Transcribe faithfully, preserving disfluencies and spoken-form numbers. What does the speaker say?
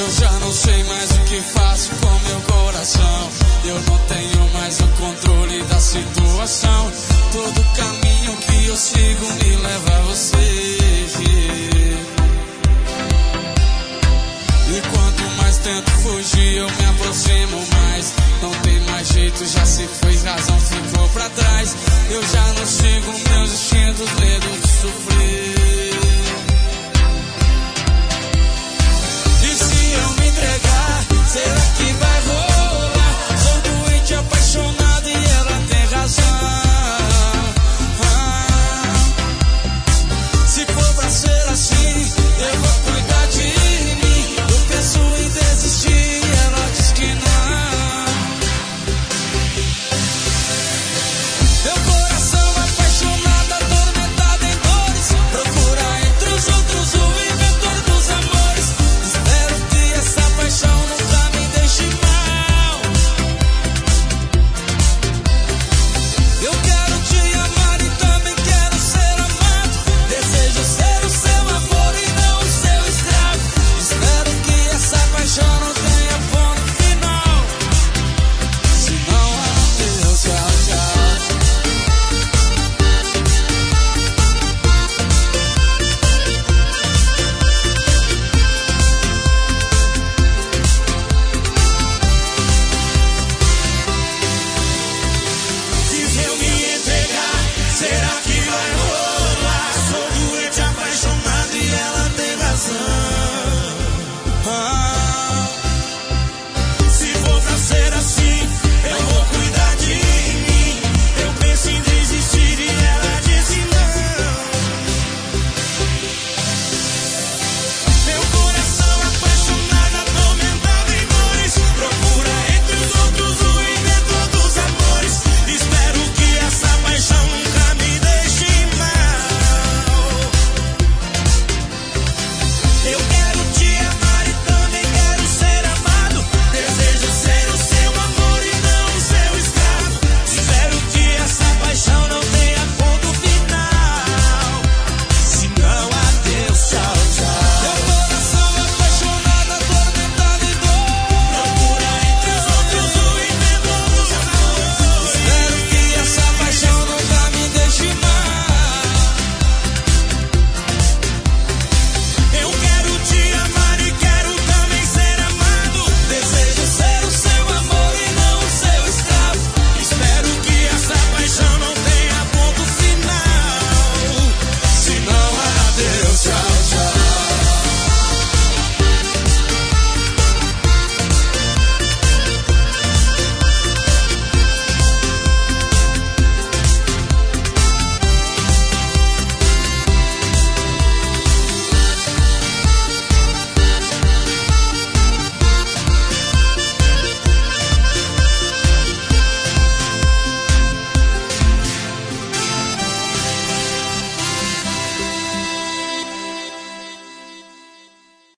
Eu já não sei mais o que faço com meu coração. Eu não tenho mais o controle da situação. Todo caminho que eu sigo me leva a você. E quanto mais tento fugir, eu me aproximo mais. Não tem mais jeito, já se foi, razão ficou pra trás. Eu já não sigo meus instintos, medo de sofrer.